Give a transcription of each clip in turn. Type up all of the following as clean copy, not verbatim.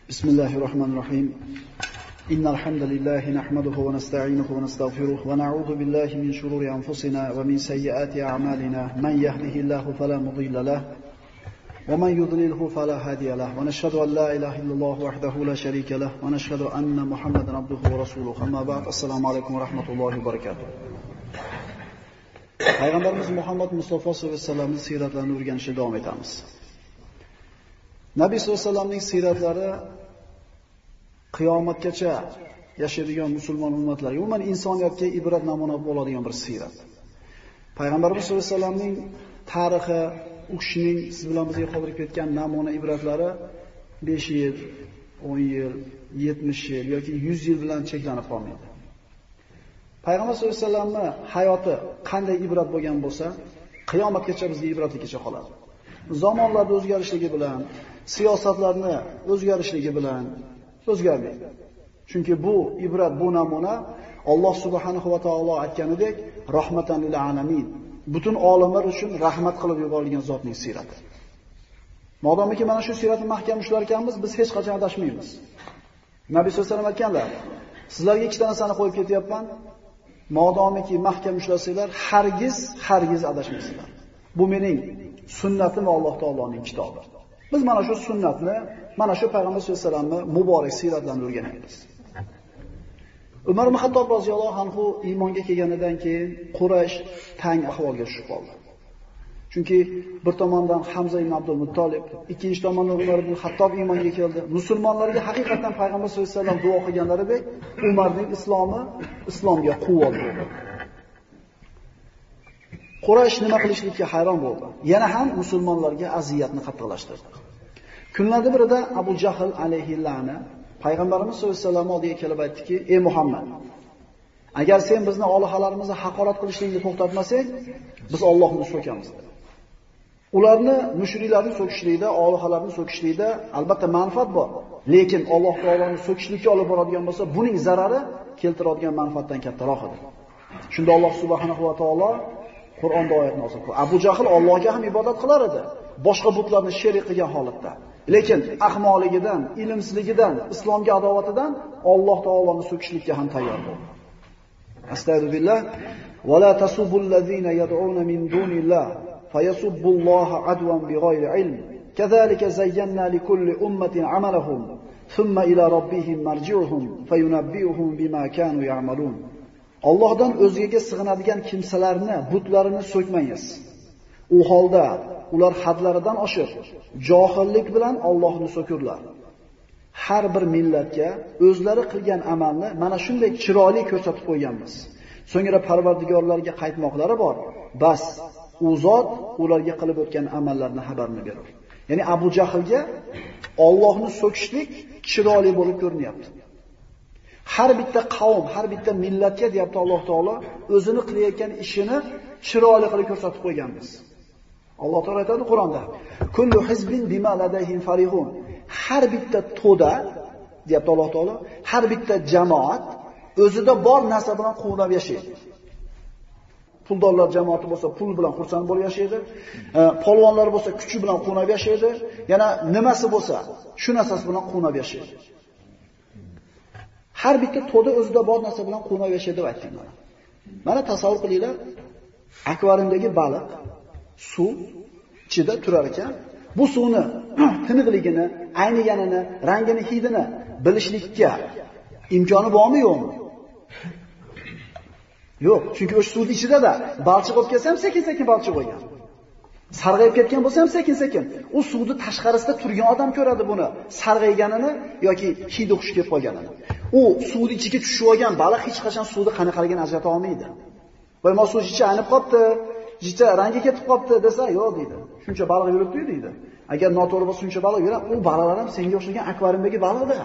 بسم الله الرحمن الرحيم إن الحمد لله نحمده ونستعينه ونستغفره ونعوذ بالله من شرور أنفسنا ومن سيئات أعمالنا من يهده الله فلا مضل له ومن يضلله فلا هادي له ونشهد أن لا إله إلا الله وحده لا شريك له ونشهد أن محمدا عبده ورسوله أما بعد السلام عليكم ورحمة الله وبركاته. Peygamberimiz Muhammed Mustafa sallallahu aleyhi ve sellem'in siratlarini o'rganishga davom etamiz. Nabiy sallallohu alayhi vasallamning siratlari qiyomatgacha yashaydigan musulmon ummatlarga, umuman insoniyatga ibrat namuna bo'ladigan bir sirat. Payg'ambarimiz sallallohu alayhi vasallamning tarixi, u kishining siz bilan bizga qoldirib ketgan namuna ibratlari 5 yil, 10 yil, 70 yil yoki 100 yil bilan cheklanib qolmaydi. Payg'ambar sallallohu alayhi vasallamning hayoti qanday ibrat bo'lgan bo'lsa, qiyomatgacha bizga ibratligicha qoladi. Zamonlarda o'zgarishligi bilan, siyosatlarni o'zgarishligi bilan o'zgarmaydi. Chunki bu ibrat, bu namuna Alloh subhanahu va taolo aytganidek, rahmatan lil alamin, butun olamlar uchun rahmat qilib yuborilgan zotning sirati. Modomiki mana shu siratni mahkam ushlar ekanmiz, biz hech qachon adashmaymiz. Nabiy sollallohu alayhi vasallam aytganlar, sizlarga ikkita narsani qo'yib ketyapman. Modomiki mahkam ushlasanglar, hargiz adashmaysizlar. Bu mening sunnatim va Alloh taoloning kitobi. Biz mana shu sunnatni, mana shu payg'ambar sollallohu alayhi vasallamning muborak siratlarini o'rganamiz. Umar ibn Xattob roziyallohu anhu iymonga kelganidan keyin Quraysh tang ahvolga tushib qoldi. Chunki bir tomondan Hamza ibn Abdul Muttolib, ikkinchi tomondan Umar ibn Xattob iymonga keldi. Musulmonlarga haqiqatan payg'ambar sollallohu alayhi vasallam duo qilganlaridek Umarning islomga quvvat berdi. Quraysh nima qilishlikka hayron bo'ldi. Yana ham musulmonlarga aziyatni qattiqlashtirdi. Kunlardan birida Abu Jahl alayhi la'na payg'ambarimiz sollallohu alayhi vasallam oldiga kelib aytdiki: "Ey Muhammad, agar sen bizni olihalarimizni haqorat qilishlikni to'xtatmasang, biz Allohni so'kamiz." Ularni mushriklarni so'kishlikda, olihalarni so'kishlikda albatta manfaat bor, lekin Alloh taoloni so'kishlikka olib boradigan bo'lsa, buning zarari keltiradigan manfaatdan kattaroq edi. Shunda Alloh subhanahu va taolo Qur'onda oyat nozil qildi. Abu Jahl Allohga ham ibodat qilar edi, boshqa butlarni sherik qilgan holatda. Lekin ahmoqligidan, ilmsizligidan, islomga adovatidan Alloh taoloni so'kishlikka ham tayyor bo'ldi. Astagfirullah. Va la tasubul ladzina yad'una min dunillah fayasubbulloha adwan bighayri ilm. Kazalika zayyana likulli ummatin amalahum thumma ila rabbihim marji'uhum fayunabbi'uhum bima kanu ya'malun. Allohdan o'zgaga sig'inadigan kimsalarni, butlarini so'kmangiz. U holda ular hadlaridan oshib, johillik bilan Allohni so'kurlar. Har bir millatga o'zlari qilgan amalni mana shunday chiroyli ko'rsatib qo'yganmiz. So'ngra Parvardigorlarga qaytmoqlari bor. Bas, u zot ularga qilib o'tgan amallarni xabarini berar. Ya'ni Abu Jahlga Allohni so'kishlik chiroyli bo'lib ko'rinyapti. Har bitta qavm, har bitta millatga deyapti Alloh taolo, o'zini qilayotgan ishini chiroyli qilib ko'rsatib qo'yganmiz. Alloh taolo aytadi Qur'onda: "Kullu hizbin bima ladayhim farihun." Har bitta to'da, deyapti Alloh taolo, har bitta jamoat o'zida bor narsa bilan quvnab yashaydi. Puldorlar jamoati bo'lsa, pul bilan xursand bo'lib yashaydi. Polvonlar bo'lsa, kuchi bilan quvnab yashaydi. Yana nimasi bo'lsa, shu narsasi bilan quvnab yashaydi. Har bitta to'da o'zida bor narsa bilan quvnab yashaydi deb aytdik mana. Mana tasavvur qilinglar, akvariumdagi baliq suv ichida turar ekan, bu suvni tiniqligini, ayniganini, rangini, hidini bilishlikka imkoni bormi, yo'qmi? Yo'q, chunki o'sha suvning ichida-da balchiq olib kelsa ham sekin-sekin balchiq bo'lgan. Sarg'ayib ketgan bo'lsa ham sekin-sekin. U suvni tashqarisida turgan odam ko'radi buni, sarg'ayganini yoki hidi xush kelib qolganini. U suvning ichiga tushib olgan baliq hech qachon suvni qanaqaligini ajrata olmaydi. Voy, suv ichi aynib qopti, ichi rangi ketib qopti desa, yo'q deydi. Shuncha baliq yuribdi deydi. Agar noto'g'ri bo'lsa shuncha baliq yuradi, u baliqlar ham senga o'xshagan akvariumdagi baliqdir.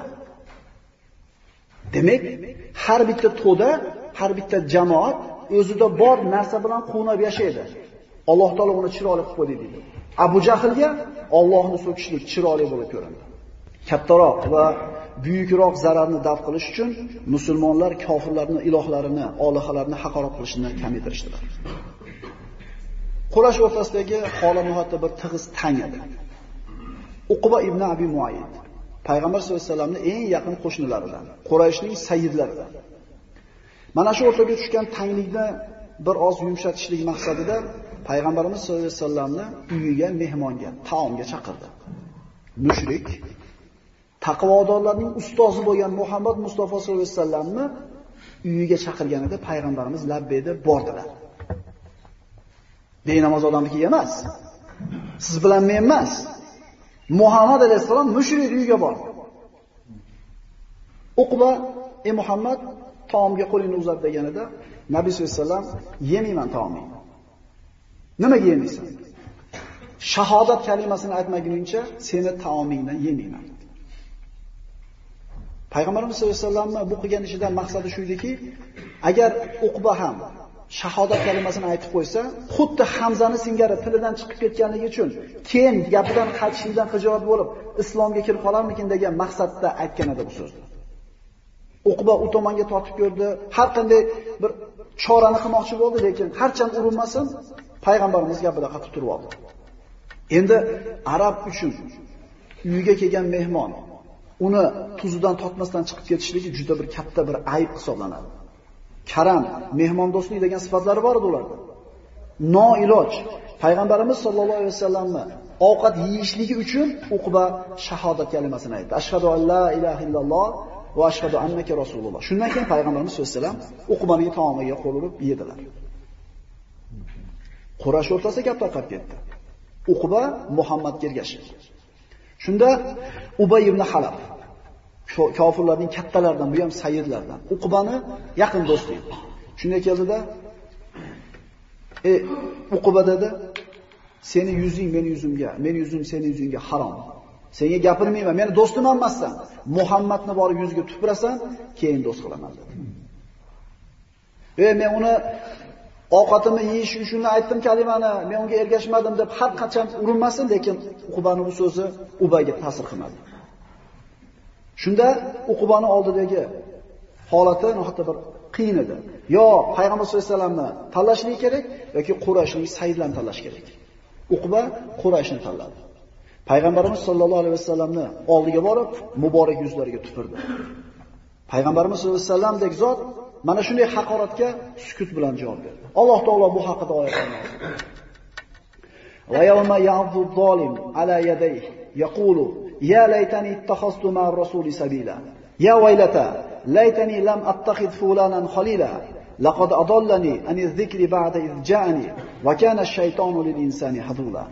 Demak, har bitta to'da, har bitta jamoat o'zida bor narsa bilan quvnab yashaydi. Alloh taolo uni chiroyli qilib qo'ydi deydi. Abu Jahlga Allohni so'kishlik chiroyli bo'lib ko'rindi. Kattaroq va buyukroq zararni daf qilish uchun musulmonlar kofirlarning ilohlarini, olihalarini haqorat qilishni kamaytirishdilar. Quraysh o'rtasidagi holat nihoyatda bir tig'iz tang edi. Uqba ibn Abi Muayyid Payg'ambar sollallohu alayhi vasallamning eng yaqin qo'shnilaridan, Qurayshning sayyidlaridan. Mana shu o'rtaga tushgan tanglikni bir oz yumshatishlik maqsadida Payg'ambarimiz sollallohu alayhi vasallamni uyiga mehmonga, taomga chaqirdi. Mushrik, taqvodorlarning ustozi bo'lgan Muhammad Mustafa sollallohu alayhi vasallamni uyiga chaqirganida Payg'ambarimiz labbay deb bordilar. Benamoz odamniki emas. Siz bilan men emas. Muhammad alayhisalom mushrik uyiga bordi. Uqba, "Ey Muhammad, taomga qo'lingni uzat" deganida Nabiy sollallohu alayhi vasallam "Yemayman taomingni." Nimaga yemaysan? Shahodat kalimasini aytmaguningcha seni taomingdan yemayman. Payg'ambarimiz sollallohu alayhi vasallamning bu qilgan ishidan maqsadi shu ediki, agar Uqba ham shahodat kalimasini aytib qo'ysa, xuddi Hamzani singari tilidan chiqib ketganligi uchun keyin gapidan qaytishlikdan xijolat bo'lib, islomga kirib qolarmikin degan maqsadda aytgan edi bu so'zni. Uqba u tomonga tortib ko'rdi, har qanday bir chorani qilmoqchi bo'ldi, lekin harcham urinmasin, payg'ambarimiz gapida qatib turib oldi. Endi arab uchun uyiga kelgan mehmon uni tuzidan totmasdan chiqib ketishligi juda bir katta bir ayb hisoblanadi. Karam, mehmondo'stlik degan sifatlari bor edi ularda. Noiloj payg'ambarimiz sollallohu alayhi vasallamni ovqat yeyishligi uchun Uqba shahodat kalimasini aytdi. Ashhadu an la ilaha illalloh va ashhadu annaka rasululloh. Shundan keyin payg'ambarimiz sollallohu alayhi vasallam Uqbaning taomiga qo'l urib yedilar. Quraysh o'rtasida gap tarqab ketdi. Uqba Muhammadga ergashdi. Shunda Ubay ibn Halaf, kofirlarning kattalaridan, bu ham sayyidlardan, Uqbani yaqin do'sti edi. Shunda keldida, Uqba dedi, "Seni yuzing meni yuzimga, meni yuzim seni yuzingga harom. Senga gapirmayman, meni do'stim emassan. Muhammadni borib yuziga tupurasan, keyin do'st qilaman" dedi. Men uni ovqatimni yeyish uchun aytdim kalimani, men unga ergashmadim deb har qachon urinmasin, lekin Uqbaning bu so'zi Ubayga ta'sir qilmadi. Shunda Uqbaning oldidagi holati nihoyatda bir qiyin edi. Yo payg'ambar sollallohu alayhi vasallamni tanlashlik kerak yoki Qurayshning sayyidlarini tanlash kerak. Uqba Qurayshni tanladi. Payg'ambarimiz sollallohu alayhi vasallamni oldiga borib, muborak yuzlariga tupurdi. Payg'ambarimiz sollallohu alayhi vasallamdek zot mana shunday haqoratga sukut bilan javob berdi. Alloh taolo bu haqida oyatlarni yozdi. Va yawma ya'dhu zolim ala yadayhi yaqulu ya laytani ittakhaztu ma'ar rasuli sabila. Ya waylata laytani lam attakhidh fulanan khalila. Laqad adallani an adh-dhikri ba'da idh ja'ani wa kana ash-shaytanu lil insani hadula.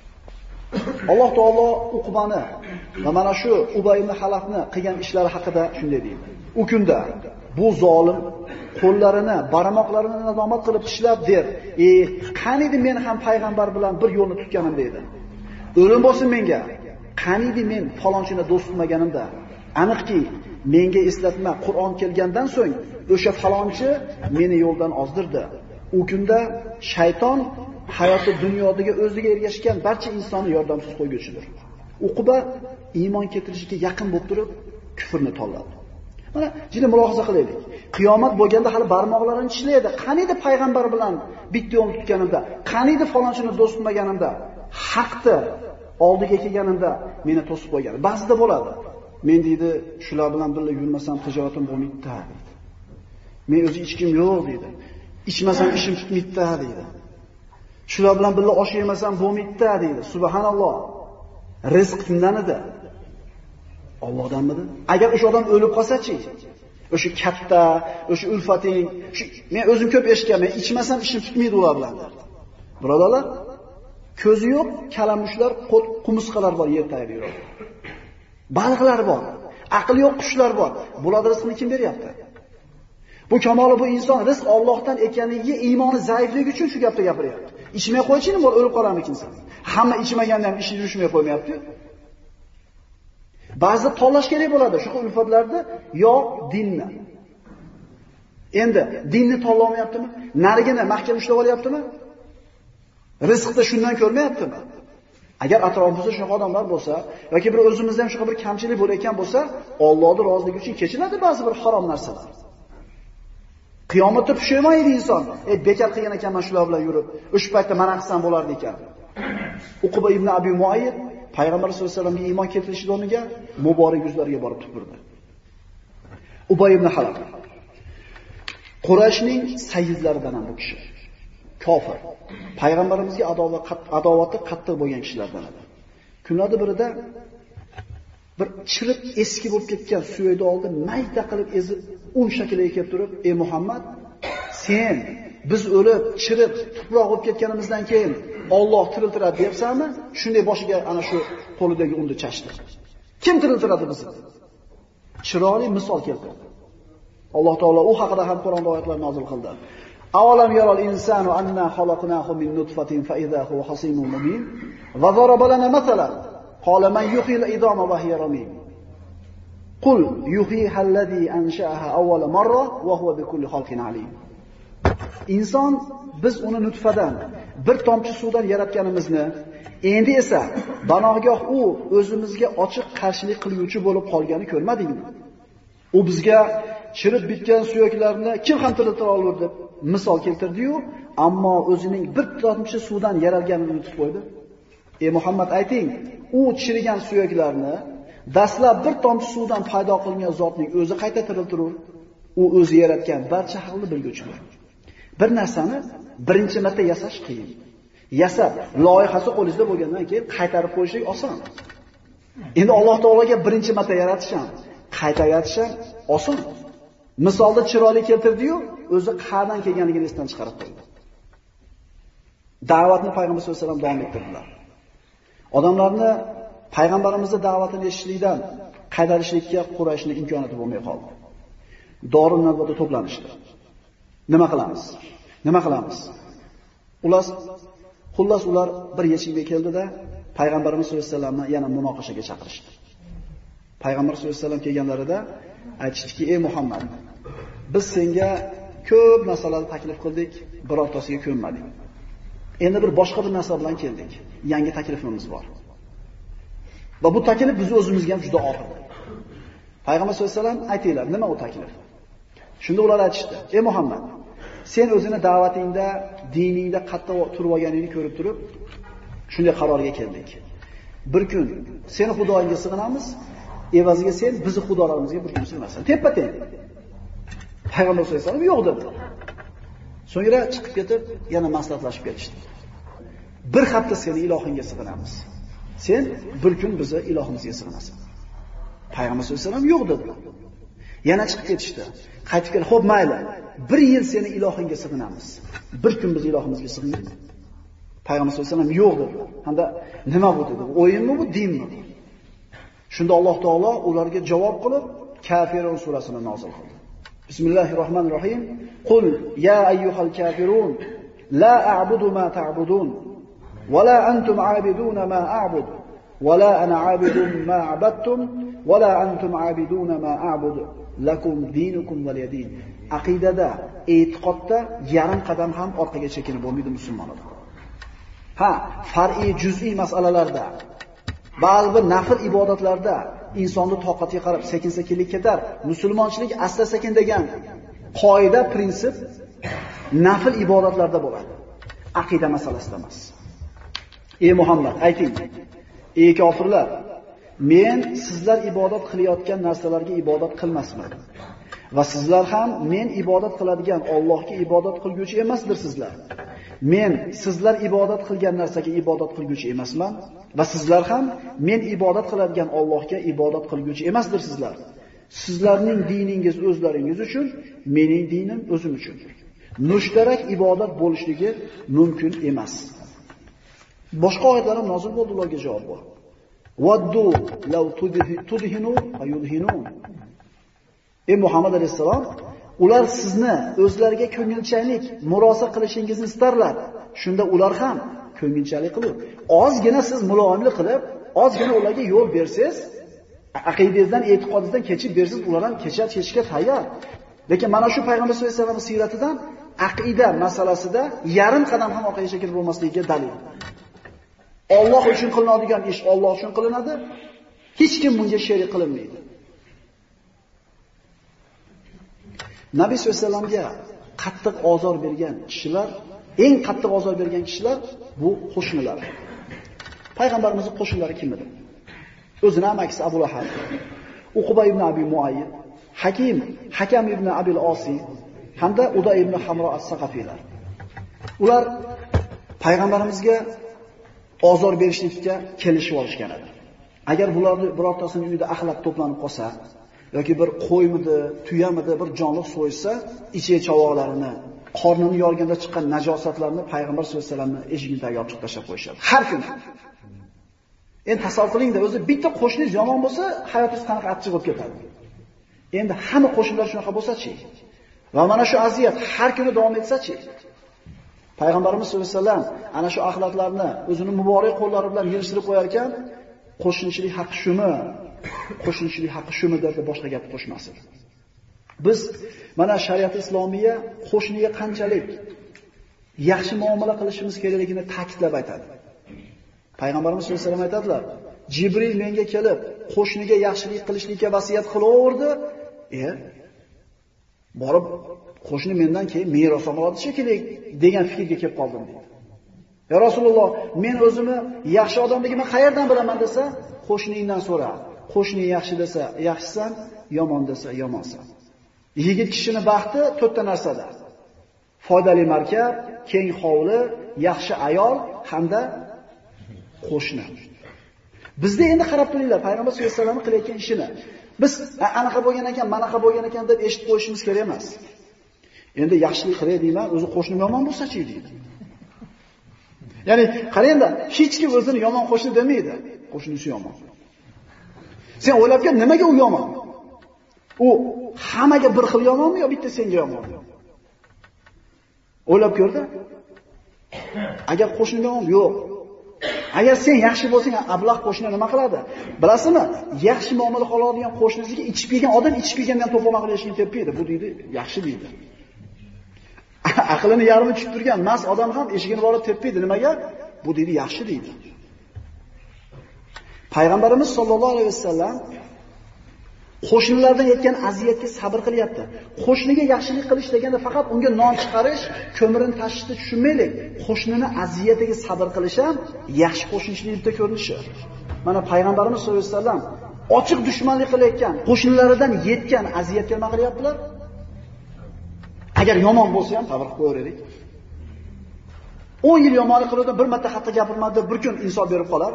Alloh taolo Uqbani va mana shu Ubay ibn Halafni qilgan ishlari haqida shunday deydi. U kunda bu zolim qo'llarini, barmoqlarini nazomat qilib tishlab der, qaniydi men ham payg'ambar bilan bir yo'lni tutganim deydi. O'lim bo'lsin menga. Qaniydi men falonchini do'st tutmaganimda. Aniqki, menga eslatma Qur'on kelgandan so'ng o'sha falonchi meni yo'ldan ozdirdi. U kunda shayton hayoti dunyodagi o'ziga ergashgan barcha insonni yordamsiz qo'yguchidir. Uqba iymon keltirishga yaqin bo'lib turib kufrni tanladi. Mana jini mulohaza qilaylik. Qiyomat bo'lganda hali barmoqlarini tishlaydi. Qaniydi payg'ambar bilan bitta yo'l tutganimda, qaniydi falonchini do'st tutmaganimda, haqni oldiga kelganimda meni to'sib qo'ygan. Ba'zida bo'ladi. Men deydi, shular bilan birga yurmasam tijoratim bo'lmaydi deydi. Men o'zi ichkim yo'q deydi. Ichmasam ishim tutmaydi deydi. Shular bilan birga osh yemasam bo'lmaydi deydi. Subhanalloh. Rizq kimdan edi? Allohdanmidi? Agar o'sha odam o'lib qolsa-chi, o'sha katta, o'sha ulfating, men o'zim ko'p eshitganman, ichmasam ishim tutmaydi ular bilan. Birodarlar, ko'zi yo'q kalamushlar, qumursqalar bor yer tagida yuradi. Baliqlar bor, aqli yo'q qushlar bor. Bularga rizqni kim beryapti? Bu kamoli bu inson rizq Allohdan ekanligiga iymoni zaifligi uchun shu gapni gapiryapti. Ichmay qo'ychini bor o'lib qolarmikinsan. Hamma ichmaganda ham ishi yurishmay qo'ymayapti. Ba'zi tanlash kerak bo'ladi shu ulfatlarda yo dinni. Endi dinni tanlamayaptimi? Narigini mahkam ushlab olyaptimi? Rizqda shundan ko'rmayaptimi? Agar atrofimizda shunaqa odamlar bo'lsa yoki bir o'zimizda ham shunaqa bir kamchilik bo'layotgan bo'lsa, Allohning roziligi uchun kechiladi ba'zi bir harom narsalar. Qiyomatda pushaymaydi inson. Bekor qilgan ekanman shular bilan yurib, o'sha paytda mana qilsam bo'lardi ekan. Uqba ibn Abi Muayyid Payg'ambar sollallohu alayhi vasallamga iymon keltirishdan o'rniga muborak yuzlariga borib tupurdi. Ubay ibn Halab Qurayshning sayyidlaridan ham bu kishi. Kofir. Payg'ambarimizga adovati qattiq bo'lgan kishilardan edi. Kunlarning birida bir chirib eski bo'lib ketgan suyakni oldi, mayda qilib ezib, shakliga kelib turib, "Ey Muhammad, sen biz o'lib, chirib, tuproq bo'lib ketganimizdan keyin Alloh tiriltiradi deyapsanmi?" Shunday boshiga ana shu qo'lidagi unni chashdi. Kim tiriltiradi bizni? Chiroyli misol keltirdi. Alloh taolo u haqida ham Qur'onda oyatlar nozil qildi. Avalam yaral insanu anna xalaqnahu min nutfatin fa idha huwa hasimun mubin va daraba lana mathalan qala man yuhyil idama wa hiya ramim qul yuhyiha alladhi ansha'aha awwala marra wa huwa bikulli khalqin alim. Inson biz uni nutfadan bir tomchi suvdan yaratganimizni endi esa banogoh u o'zimizga ochiq qarshilik qiluvchi bo'lib qolgani ko'rmadingmi? U bizga chirib bitgan suyaklarni kim ham tiriltira olur deb misol keltirdi-yu, ammo o'zining bir tomchi suvdan yaralganini unutib qo'ydi. Ey Muhammad, ayting, u chirigan suyaklarni dastlab bir tomchi suvdan paydo qilgan zotning o'zi qayta tiriltirur. U o'zi yaratgan barcha haqni bilguchidir. Bir narsani birinchi marta yasash qiyin. Yasab, loyihasi qo'lingizda bo'lgandan keyin qaytarib qo'yishlik oson. Endi Alloh taologa birinchi marta yaratish ham, qayta yaratish ham oson. Misolda chiroyli keltirdi-yu, o'zi qayerdan kelganligini esdan chiqarib qo'ydi. Da'vatni Payg'ambar sollallohu alayhi vasallam davom ettirdilar. Odamlarni payg'ambarimizning da'vatini eshitishlikdan qaytarishlikka Qurayshning imkoniyati bo'lmay qoldi. Dorun Nadvada to'planishdi. Nima qilamiz? Nima qilamiz? Xullas ular bir yechimga keldida Payg'ambarimiz sollallohu alayhi vasallamni yana munoqashaga chaqirishdi. Payg'ambar sollallohu alayhi vasallam kelganlarida aytishdiki: "Ey Muhammad, biz senga ko'p narsalarni taklif qildik, birortasiga ko'nmading. Endi bir boshqa bir narsa bilan keldik. Yangi taklifimiz bor. Va bu taklif biz o'zimizga ham juda og'ir." Payg'ambar sollallohu alayhi vasallam aytinglar, nima u taklif? Shunda ular aytishdi: "Ey Muhammad, sen o'zini da'vatingda, diningda qattiq turib olganingni ko'rib turib, shunday qarorga keldik. Bir kun seni xudoingga sig'inamiz, evaziga sen bizni xudolarimizga bir kun sig'inasan. Teppa-teng." Payg'ambar sollallohu alayhi vasallam yo'q dedi. So'ngra chiqib ketib, yana maslahatlashib ketishdi. Bir hafta seni ilohingga sig'inamiz. Sen bir kun bizni ilohimizga sig'inasan. Payg'ambar sollallohu alayhi vasallam yo'q dedi. Yana chiqib ketishdi. Qaytib kelib, "Xo'p, mayli. Bir yil seni ilohingga sig'inamiz. Bir kun biz ilohimizga sig'inamiz." Payg'ambar sollallohu alayhi vasallam yo'q dedi. Hamda nima bu dedi? O'yinmi bu, dinmi? Shunda Alloh taolo ularga javob qilib, Kafirun surasini nozil qildi. Bismillahirrohmanirrohim. Qul ya ayyuhal kafirun la a'budu ma ta'budun va la antum 'abiduna ma a'budu va la ana 'abidun ma 'abadtum va la antum 'abiduna ma a'budu lakum dinukum waliyadin. Aqidada, e'tiqodda yarim qadam ham orqaga chekinib bo'lmaydi musulmonlar. Ha, far'iy, juz'iy masalalarda, ba'zi bir nafl ibodatlarda insonni toqatiga qarab sekin-sekinlik ketar. Musulmonchilik asta-sekin degan qoida, prinsip nafl ibodatlarda bo'ladi. Aqida masalasida emas. Ey Muhammad, ayting: "Ey kofirlar, men sizlar ibodat qilayotgan narsalarga ibodat qilmasman. Va sizlar ham men ibodat qiladigan Allohga ibodat qilguvchi emasdirsizlar. Men sizlar ibodat qilgan narsaga ibodat qilguvchi emasman va sizlar ham men ibodat qiladigan Allohga ibodat qilguvchi emasdirsizlar. Sizlarning diningiz o'zlaringiz uchun, mening dinim o'zim uchun. Mushtarak ibodat bo'lishligi mumkin emas." Boshqa oyatlar ham nozil bo'ldi, ularga javob bor. Waddu law tudhinu va yudhinun. Ey Muhammad alayhisalom, ular sizni o'zlariga ko'ngilchalik murosa qilishingizni istarlar. Shunda ular ham ko'ngilchalik qilib, ozgina siz muloyimlik qilib, ozgina ularga yo'l bersiz, aqidangizdan, e'tiqodingizdan kechib bersiz, ular ham kechishga tayyor. Lekin mana shu payg'ambar sollallohu alayhi vasallam siratidan aqida masalasida yarim qadam ham orqaga chekinib bo'lmasligiga dalil. Alloh uchun qilinadigan ish Alloh uchun qilinadi. Hech kim bunga sherik qilinmaydi. Nabiy sollallohu alayhi vasallamga qattiq ozor bergan kishilar, eng qattiq ozor bergan kishilar bu qo'shnilar. Payg'ambarimizning qo'shinlari kim edi? O'zining amakisi Abu Lahab, Uqba ibn Abi Muayyid, Hakam ibn Abil Osi hamda Uday ibn Hamro as-Saqafiylar. Ular payg'ambarimizga ozor berishlikka kelishib olishgan edi. Agar bularni birortasining uyida axlat to'planib qolsa yoki bir qo'ymidi, tuyamidi bir jonliq so'ysa, ichki chavoqlarini, qornini yorganda chiqqan najosatlarni payg'ambar sollallohu alayhi vasallamning eshigining tagiga olib chiqib tashlab qo'yishadi. Har kuni. Endi tasavvur qiling-da, o'zi bitta qo'shningiz yomon bo'lsa, hayotingiz qanaqa achchiq bo'lib ketadi. Endi hamma qo'shnilar shunaqa bo'lsa-chi? Va mana shu aziyat har kuni davom etsa-chi? Payg'ambarimiz sollallohu alayhi vasallam ana shu axlatlarni o'zining muborak qo'llari bilan yig'ishtirib qo'yar ekan, qo'shnichilik haqqi shumi? Qo'shnichilik haqqi shumi deb boshqa gap qo'shmasin. Biz mana shariat islomiya qo'shniga qanchalik yaxshi muomala qilishimiz kerakligini ta'kidlab aytadi. Payg'ambarimiz sollallohu alayhi vasallam aytadilar: Jibril menga kelib, qo'shniga yaxshilik qilishlikka vasiyat qilaverdi. Borib qo'shni mendan keyin meros oladi shekilli degan fikrga kelib qoldim dedi. Ya Rasululloh, men o'zimni yaxshi odamligimni qayerdan bilaman desa, qo'shningdan so'ra. Qo'shning yaxshi desa, yaxshisan, yomon desa, yomonsan. Yigit kishining baxti to'rtta narsada: foydali markab, keng hovli, yaxshi ayol hamda qo'shni. Bizda endi qarab turinglar, payg'ambar sollallohu alayhi vasallam qilayotgan ishini. Biz anaqa bo'lgan ekan, manaqa bo'lgan ekan deb eshitib qo'yishimiz kerak emas. Endi yaxshilik qilay deyman, o'zi qo'shnim yomon bo'lsa-chi deydi. Ya'ni qaranglar, hech kim o'zini yomon qo'shni demaydi. Qo'shnisi yomon. Sen o'ylab ko'r, nimaga u yomon? U hammaga bir xil yomonmi yo bitta senga yomonmi? O'ylab ko'rda. Agar qo'shning yomon, yo'q. Agar sen yaxshi bo'lsang, ablah qo'shni nima qiladi? Bilasizmi? Yaxshi muomala qiladigan qo'shnisiga ichib yegan odam ichib yegandan to'polon qilishini tepmaydi. Bu deydi, yaxshi deydi. Aqlini yarmi tushib turgan mas odam ham eshigini borib tepmaydi. Nimaga? Bu deydi, yaxshi deydi. Payg'ambarimiz sollallohu alayhi vasallam qo'shnilardan yetgan aziyatga sabr qilyapti. Qo'shniga yaxshilik qilish deganda faqat unga non chiqarish, ko'mirini tashishni tushunmaylik. Qo'shnini aziyatiga sabr qilish ham yaxshi qo'shnichilikda ko'rinishi. Mana payg'ambarimiz sollallohu alayhi vasallam ochiq dushmanlik qilayotgan qo'shnilaridan yetgan aziyatga nima qilyaptilar? Agar yomon bo'lsa ham sabr qilib qo'yaylik. 10 yil yomonlik qiladi, bir marta xato gapirmadi deb bir kun insof berib qolar.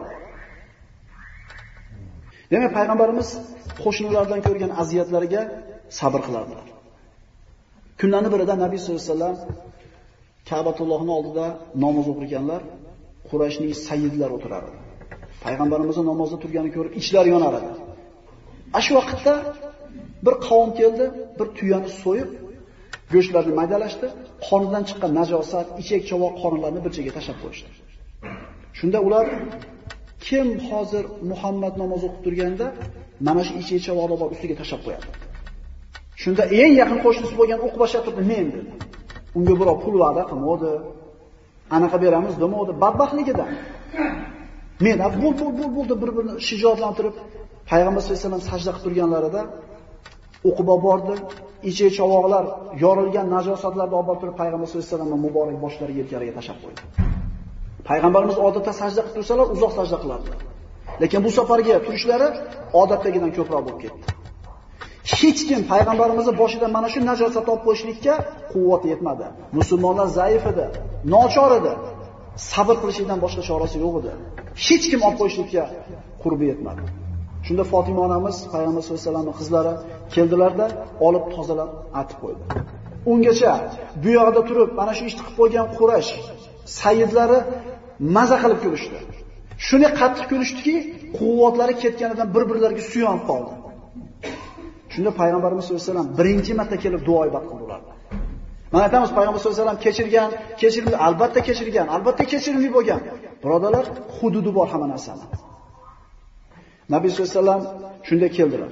Demak, payg'ambarimiz qo'shnilardan ko'rgan aziyatlariga sabr qilardilar. Kunlarning birida Nabiy sollallohu alayhi vasallam Ka'batullohning oldida namoz o'qirganlar, Qurayshning sayyidlari o'tirardi. Payg'ambarimizning namozda turganini ko'rib ichlari yonar edi. Shu vaqtda bir qavm keldi, bir tuyani so'yib, go'shtlarni maydalashdi, qonidan chiqqan najosat, ichak-chovoq qonlarni bir joyga tashlab qo'yishdi. Shunda ular kim hozir Muhammad namoz o'qib turganda mana shu ichak-chovoqni bor ustiga tashlab qo'yadi. Shunda eng yaqin qo'shnisi bo'lgan Uqba turdi, men dedi. Unga birov pul va'da qilmadi, anaqa beramiz demadi, badbaxtligidan. Men bo'ldi bir-birini shijoatlantirib Payg'ambar sollallohu alayhi vasallam sajda qilib turganlarida Uqba bordi, ichak-chovoqlar yorilgan najosatlarni olib turib Payg'ambar sollallohu alayhi vasallamning muborak boshlariga yelkalariga tashlab qo'ydi. Payg'ambarimiz odatda sajda qilib tursalar, uzoq sajda qilardilar. Lekin bu safarga turishlari odatdagidan ko'proq bo'lib ketdi. Hech kim payg'ambarimizning boshidan mana shu najosat olib qo'yishlikka quvvati yetmadi. Musulmonlar zaif edi, nochor edi. Sabr qilishdan boshqa chorasi yo'q edi. Hech kim olib qo'yishlikka qurbi yetmadi. Shunda Fatima onamiz payg'ambar sollallohu alayhi vasallamning qizlari keldilarda, olib tozalab atib qo'ydi. Ungacha bu yoqda turib mana shu ishni qilib qo'ygan Quraysh sayyidlari maza qilib ko'rishdi. Shuni qattiq ko'rishdiki, quvvatlari ketganidan bir-birlariga suyanib qoldi. Shunda payg'ambarimiz sollallohu alayhi vasallam birinchi marta kelib duo ibodat qildilar. Mana aytamiz, payg'ambar sollallohu alayhi vasallam kechirilgan, albatta kechirilgan, albatta kechirimli bo'lgan. Birodalar, hududi bor hamma narsani. Nabiy sollallohu alayhi vasallam shunda keldilar.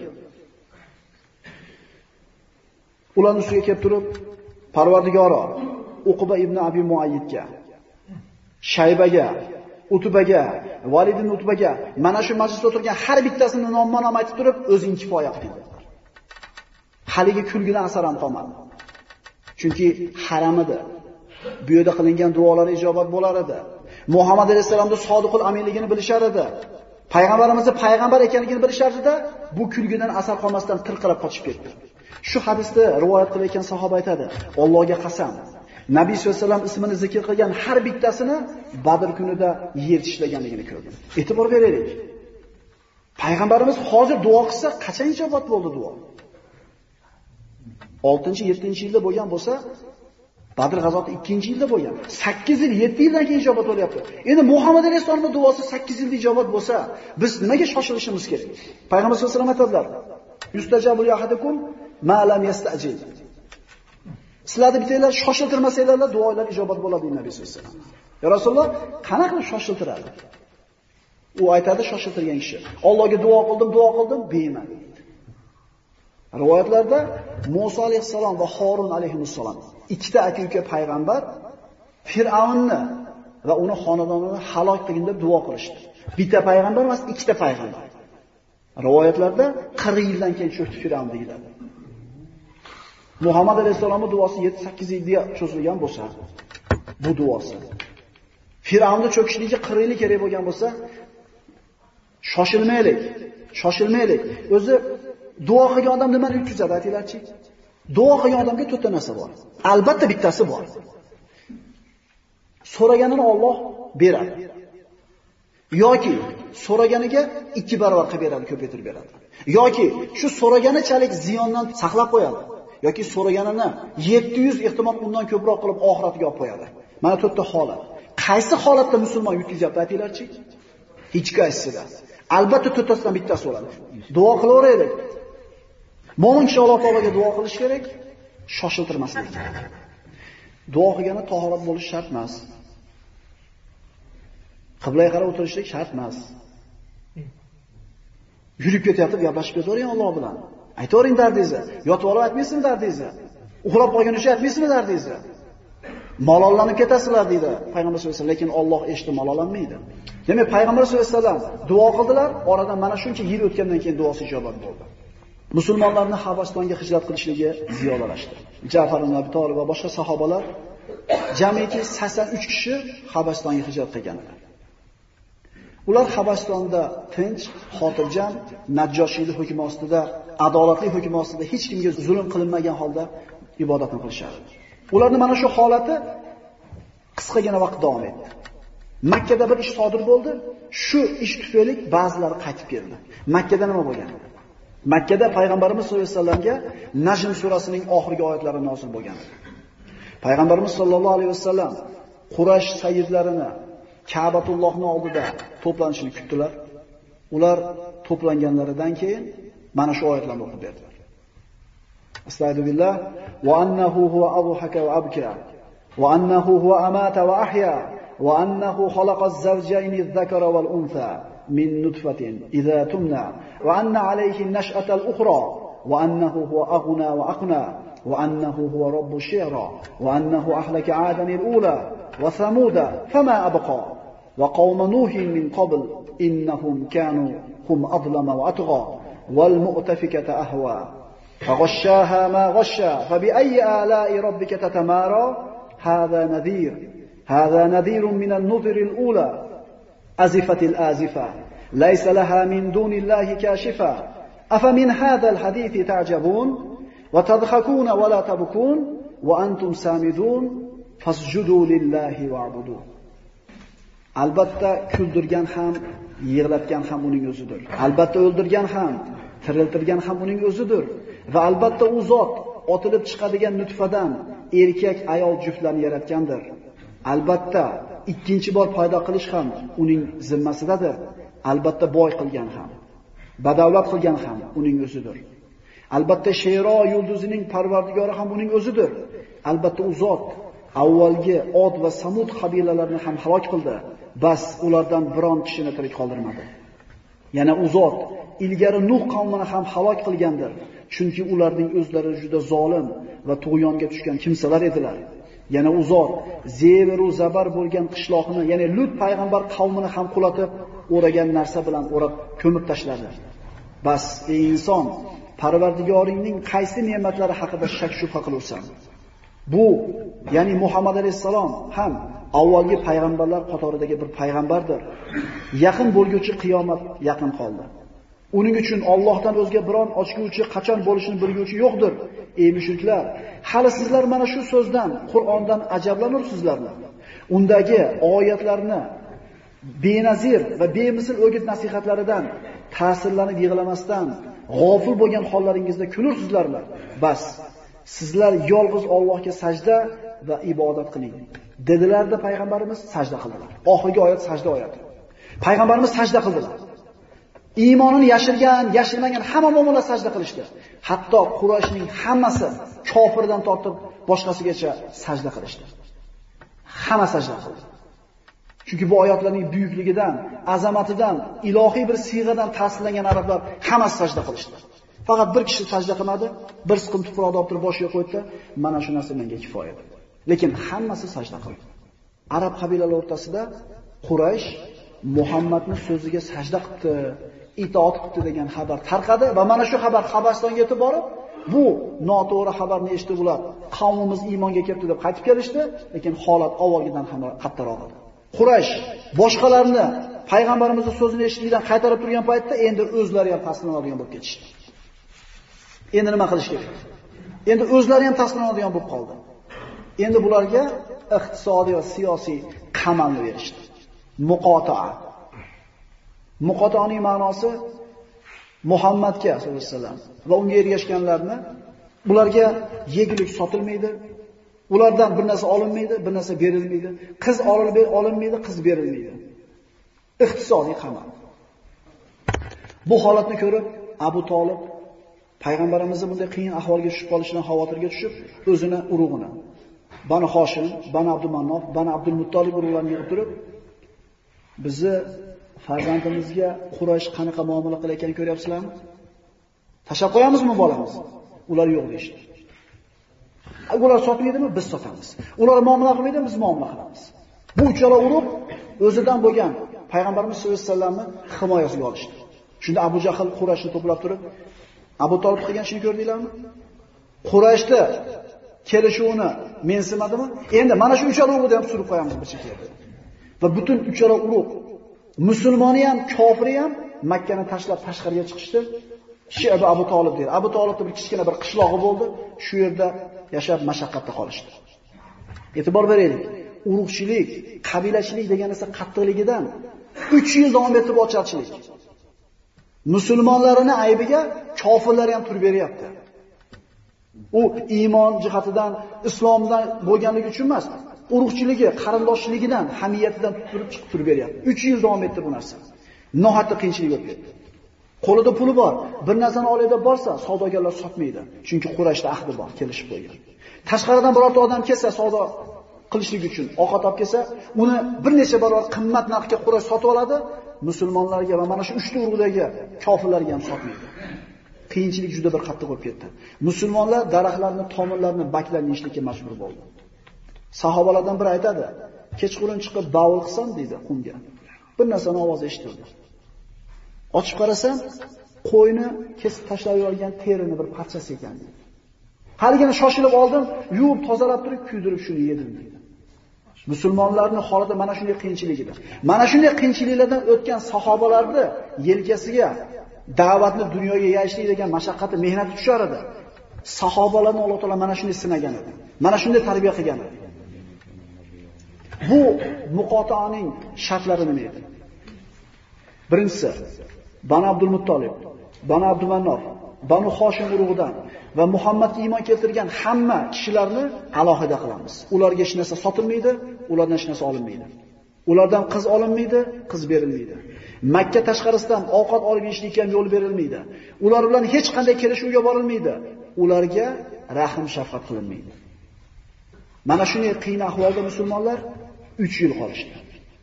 Ularning ustiga kelib turib, Parvardigoro, Uqba ibn Abi Muayyidga, Shaybaga, Utbaga, Valid ibn Utbaga, mana shu majlisda o'tirgan har bittasini nomma-nom aytib turib, o'zing kifoya qil dedilar. Haligi kulgina asar ham qolmadi. Chunki haram edi. Bu yerda qilingan duolar ijobat bo'lar edi. Muhammad alayhisolamning sodiqul aminligini bilishar edi. Payg'ambarimizning payg'ambar ekanligini bilishardida, bu kulgidan asar qolmasdan tirqirab qochib ketdi. Shu hadisda rivoyat qilayotgan sahoba aytadi: "Allohga qasam, Nabiy sollallohu alayhi vasallam ismini zikr qilgan har bittasini Badr kunida yer tishlaganligini ko'rdim." E'tibor beraylik. Payg'ambarimiz hozir duo qilsa, qachon ijobat bo'ldi duo? 6-7-yilda bo'lgan bo'lsa, Badr g'azoti 2-yilda bo'lgan. 8 yil, 7 yildan keyin ijobat bo'lyapti. Endi Muhammad alayhisolamning duosi 8 yilda ijobat bo'lsa, biz nimaga shoshilishimiz kerak? Payg'ambar sollallohu alayhi vasallam aytadilar: "Yustajabu li ahadikum ma lam yastajil." Sizlarni bittanglar shoshiltirmasanglar, duolar ijobat bo'ladi deydi Nabiy sollallohu alayhi vasallam. Ya Rasululloh, qanaqa qilib shoshiltiradi? U aytadi, shoshiltirgan kishi: "Allohga duo qildim, beyman." Rivoyatlarda Musa alayhissalom va Harun alayhissalom ikkita aka-uka payg'ambar Fir'avnni va uni xonadonini halok qilgin deb duo qilishdi. Bitta payg'ambar emas, ikkita payg'ambar. Rivoyatlarda 40 yildan keyin cho'kdi Fir'avn deyiladi. Muhammad alayhissalomning duosi 7-8 yilga cho'zilgan bo'lsa, bu duosi Fir'avnning cho'kishligiga 40 yil kerak bo'lgan bo'lsa, shoshilmaylik. O'zi duo qilgan odam nimani yutkazadi, aytinglarchi? Duo qilgan odamga to'rtta narsa bor. Albatta bittasi bor. So'raganini Alloh beradi. Yoki so'raganiga 2 barobar qilib beradi, ko'paytirib beradi. Yoki shu so'raganichalik ziyondan saqlab qo'yadi. Yoki so'raganini 700 ehtimol undan ko'proq qilib oxiratiga olib qo'yadi. Mana to'rtta holat. Qaysi holatda musulmon yutkazyapti, aytinglarchi? Hech qaysida. Albatta to'rttasidan bittasi bo'ladi. Duo qilaveraylik. Mo'min kishi Alloh taologa duo qilish kerak, shoshiltirmaslik kerak. Duo qilganda tahorat bo'lish shart emas. Qiblaga qarab o'tirishlik shart emas. Yurib ketyapti, gaplashib ketavering Alloh bilan. Aytavering dardingizni. Yotib olib aytmaysizmi dardingizni? Uxlab qolgan uchun aytmaysizmi dardingizni? Malollanib ketasizlar deydi Payg'ambar sollallohu alayhi vasallam, lekin Alloh eshitib malollanmaydi. Demak, Payg'ambar sollallohu alayhi vasallam duo qildilar, oradan mana shuncha yil o'tgandan keyin duosi ijobat bo'ldi. Musulmonlarni Habastonga hijrat qilishligi ziyodalashdi. Ja'far ibn Abi Talib va boshqa sahobalar jamiki 83 kishi Habastonga hijrat qilganlar. Ular Habastonda tinch, xotirjam, Najjoshiylik hukmi ostida, adolatli hukmi ostida hech kimga zulm qilinmagan holda ibodatni qilishardi. Ularning mana shu holati qisqagina vaqt davom etdi. Makkada bir ish sodir bo'ldi. Shu ish tufayli ba'zilari qaytib keldi. Makkada nima bo'lgan? Makkada payg'ambarimiz sollallohu alayhi vasallamga Najm surasining oxirgi oyatlari nozil bo'lgan. Payg'ambarimiz sollallohu alayhi vasallam Quraysh sayyidlarini Ka'batullohning oldida to'planishini kutdilar. Ular to'planganlaridan keyin mana shu oyatlarni o'qib berdilar. Astagfirullah va annahu huwa adhaka va abka va annahu huwa amata va ahya va annahu khalaqa az-zawjayn adh-dhakara wal untha min nutfatin idha tumna wa anna alayhi an-nash'ata al-ukhra wa annahu huwa aghna wa aqna wa annahu huwa rabbu shi'ra wa annahu ahlaka 'adan al-ula wa thamuda fama abqa wa qauma nuhin min qabl innahum kanu hum adlama wa atgha wal mu'tafikata ahwa فغشاها ما غشا فبأي آلاء ربك تتمارى هذا نذير من النذر الأولى أزفت الآزفة ليس لها من دون الله كاشفة أفمن هذا الحديث تعجبون وتضحكون ولا تبكون وأنتم سامدون فاسجدوا لله واعبدوا. Albatta kuldirgan ham, yig'latgan ham uning o'zidir. Albatta o'ldirgan ham, tiriltirgan ham uning o'zidir. Va albatta u zot otilib chiqadigan nutfadan erkak ayol juftlarni yaratgandir. Albatta ikkinchi bor paydo qilish ham uning zimmasidadir. Albatta boy qilgan ham, badavlat qilgan ham uning o'zidir. Albatta Shayro yulduzining parvardigori ham uning o'zidir. Albatta u zot avvalgi Od va Samud qabilalarini ham halok qildi. Bas ulardan biron kishini tirik qoldirmadi. Yana u zot ilgari Nuh qavmini ham halok qilgandir. Chunki ularning o'zlari juda zolim va tug'yonga tushgan kimsalar edilar. Yana u zot zeviru zabar bo'lgan qishloqni, ya'ni Lut payg'ambar qavmini ham qulatib, o'ragan narsa bilan o'rab ko'mib tashladi. Bas ey inson, Parvardigoringning qaysi ne'matlari haqida shak shubha qilursan? Bu, ya'ni Muhammad alayhisalom ham avvalgi payg'ambarlar qatoridagi bir payg'ambardir. Yaqin bo'lguchi qiyomat yaqin qoldi. Uning uchun Allohdan o'zga biron ochguvchi, qachon bo'lishini bilguvchi yo'qdir. Ey mushriklar, hali sizlar mana shu so'zdan, Qur'ondan ajablanursizlarmi? Undagi oyatlarni benazir va bemisl o'git nasihatlaridan ta'sirlanib yig'lamasdan g'ofil bo'lgan hollaringizda kulursizlarmi? Bas, sizlar yolg'iz Allohga sajda va ibodat qiling. Dedilarda payg'ambarimiz sajda qildilar. Oxirgi oyat sajda oyati. Payg'ambarimiz sajda qildilar. Iymonini yashirmagan hamma mu'minlar sajda qilishdi. Hatto Qurayshning hammasi kofirdan tortib boshqasigacha sajda qilishdi. Hamma sajda qildi. Chunki bu oyatlarning buyukligidan, azamatidan, ilohiy bir siyg'adan ta'sirlangan arablar hammasi sajda qilishdi. Faqat bir kishi sajda qilmadi, bir siqim tuproqni olib turib boshiga qo'ydi, mana shu narsa menga kifoya edi. Lekin hammasi sajda qildi. Arab qabilalari o'rtasida Quraysh Muhammadning so'ziga sajda qildi, itoat qildi degan xabar tarqadi va mana shu xabar Habastonga yetib borib, bu noto'g'ri xabarni eshitib ular qavmimiz iymonga keldi deb qaytib kelishdi, lekin holat avvalgidan ham qattiqroq edi. Quraysh boshqalarni payg'ambarimizning so'zini eshitishdan qaytarib turgan paytda endi o'zlari ham taslimlanadigan bo'lib ketishdi. Endi nima qilish kerak? Endi o'zlari ham taslimlanadigan bo'lib qoldi. Endi bularga iqtisodiy va siyosiy qamalni berishdi. Muqotoa. Muqotoaning ma'nosi Muhammadga sollallohu alayhi vasallam va unga ergashganlarni ularga yegulik sotilmaydi, ulardan bir narsa olinmaydi, bir narsa berilmaydi, qiz olinmaydi, qiz berilmaydi. Iqtisodiy qamal. Bu holatni ko'rib Abu Tolib payg'ambarimizning bunday qiyin ahvolga tushib qolishidan xavotirga tushib, o'zini urug'ini Bani Hoshim, Bani Abdulmannof, Bani Abdul Muttolib urug'larini yig'ib turib, bizni farzandimizga Quraysh qanaqa muomala qilayotganini ko'ryapsizlarmi? Tashab qo'yamizmi bolamiz? Ular yo'q deydi. Ular sotmaydimi? Biz sotamiz. Ular muomala qilmaydimi? Biz muomala qilamiz. Bu uchala urug' o'zidan bo'lgan payg'ambarimiz sollallohu alayhi vasallamni himoyasiga olishdi. Shunda Abu Jahl Qurayshni to'plab turib, Abu Tolib qilgan ishni ko'rdinglarmi? Qurayshda kelishuvini mensimadimi? Endi mana shu uchala urug'ni ham surib qo'yamiz bir chekkaga. Va butun uchala urug' musulmoni ham, kofiri ham Makkani tashlab tashqariga chiqishdi. Shi'ab Abu Tolib deydi. Abu Tolibning bir kichkina bir qishlog'i bo'ldi. Shu yerda yashab mashaqqatda qolishdi. E'tibor beraylik. Urug'chilik, qabilachilik degan narsa qattiqligidan 3 yil davom etib ocharchilik. Musulmonlarning aybiga kofirlar ham tur beryapti. U iymon jihatidan, islomdan bo'lganligi uchun emas, urug'chiligi, qarindoshligidan, hamiyatidan chiqib tur beryapti. 3 yil davom etdi bu narsa. Nohaqda qiyinchilik bo'lib ketdi. Qo'lida puli bor, bir narsani olib borsa, savdogarlar sotmaydi. Chunki Qurayshda ahdi bor, kelishib qo'ygan. Tashqaridan birorta odam kelsa savdo qilishlik uchun ovqat olib kelsa, uni bir necha barobar qimmat narxga Quraysh sotib oladi, musulmonlarga va mana shu 3 ta urug'dagi kofirlarga ham sotmaydi. Qiyinchilik juda bir qattiq bo'lib ketdi. Musulmonlar daraxtlarni, tomirlarni, baklarini yeyishga majbur bo'ldi. Sahobalardan biri aytadi, kechqurun chiqib davul qilsam deydi qumga. Bir narsani ovozi eshitildi. Ochib qarasam, qo'yni kesib tashlab yuborgan terining bir parchasi ekan deydi. Haligini shoshilib oldim, yuvib tozalab turib, kuydirib shuni yedim deydi. Musulmonlarning holati mana shunday qiyinchilik edi. Mana shunday qiyinchiliklardan o'tgan sahobalarni yelkasiga da'vatni dunyoga yayishlik degan mashaqqati, mehnati tushar edi. Sahobalarni Alloh taolo mana shunday sinagan edi. Mana shunday tarbiya qilgan edi. Bu muqotoaning shartlari nima edi? Birinchisi, Bani Abdul Muttolib, Bani Abdulmannof, Bani Hoshim urug'idan va Muhammadga iymon keltirgan hamma kishilarni alohida qilamiz. Ularga hech narsa sotilmaydi, ulardan hech narsa olinmaydi. Ulardan qiz olinmaydi, qiz berilmaydi. Makka tashqarisidan ovqat olib yeyishlikka ham yo'l berilmaydi. Ular bilan hech qanday kelishuvga borilmaydi. Ularga rahim shafqat qilinmaydi. Mana shunday qiyin ahvolda musulmonlar 3 yil qolishdi.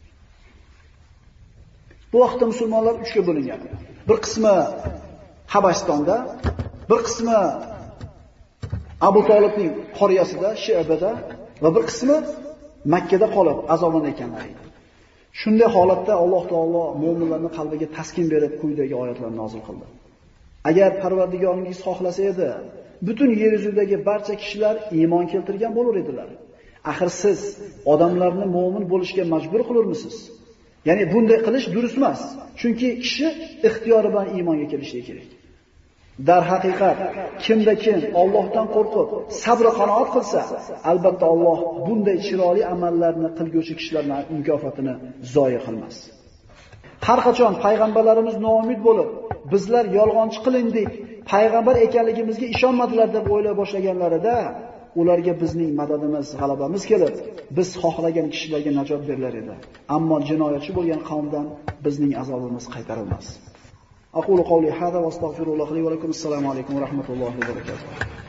Bu vaqtda musulmonlar 3 ga bo'lingan. Bir qismi Habastonda, bir qismi Abu Tolibning qoriyasida, Shi'abada va bir qismi Makkada qolib azoblanayotganlar edi. Shunday holatda Alloh taolo mu'minlarning qalbiga taskin berib quyidagi oyatlarni nozil qildi. Agar Parvardigoringiz xohlasa edi, butun yer yuzidagi barcha kishilar iymon keltirgan bo'lar edilar. Axir siz odamlarni mu'min bo'lishga majbur qilurmisiz? Ya'ni bunday qilish durust emas. Chunki kishi ixtiyori bilan iymonga kelishi kerak. Dar haqiqat kimda kim Allohdan qo'rqib, sabr qanoat qilsa, albatta Alloh bunday chiroyli amallarni qilguvchi kishilarning mukofotini zoya qilmas. Har qachon payg'ambarlarimiz noumid bo'lib, bizlar yolg'onchi qilindik, payg'ambar ekanligimizga ishonmadilar deb o'ylay boshlaganlarida, ularga bizning madadimiz, g'alabamiz kelib, biz xohlagan kishilarga najot berilar edi. Ammo jinoyatchi bo'lgan qavmdan bizning azobimiz qaytarilmas. Aqulu qawli hada va astagfirulloh li va lakum. Assalomu alaykum va rahmatullohi va barakatuh.